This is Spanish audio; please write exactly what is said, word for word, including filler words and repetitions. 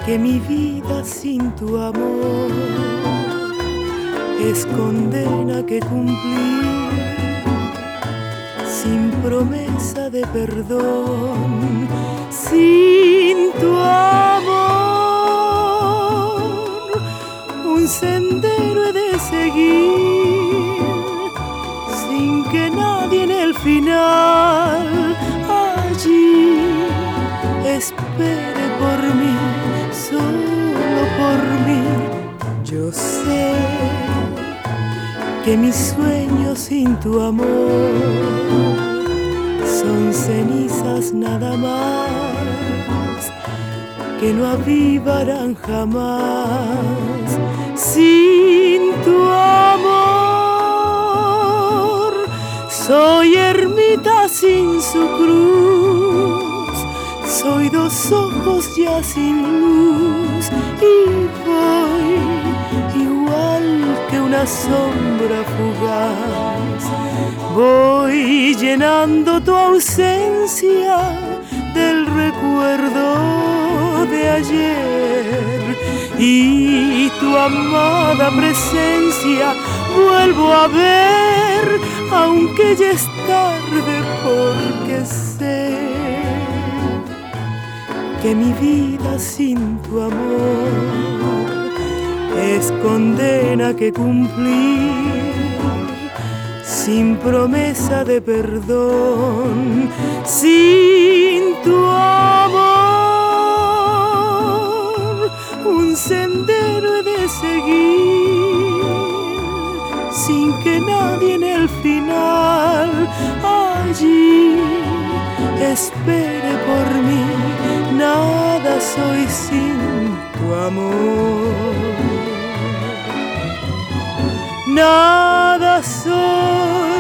que mi vida sin tu amor es condena que cumplir, sin promesa de perdón, sin tu amor, un sendero he de seguir, sin que nadie en el final allí espere por mí, solo por mí. Yo sé que mis sueños sin tu amor son cenizas nada más, que no avivarán jamás. Sin tu amor soy ermita sin su cruz, soy dos ojos ya sin luz y voy igual que una sombra fugaz. Voy llenando tu ausencia del recuerdo de ayer y tu amada presencia vuelvo a ver, aunque ya es tarde, porque sé que mi vida sin tu amor es condena que cumplir, sin promesa de perdón. Sin tu amor un sendero he de seguir, sin que nadie en el final allí espere por mí. Nada soy sin tu amor, nada soy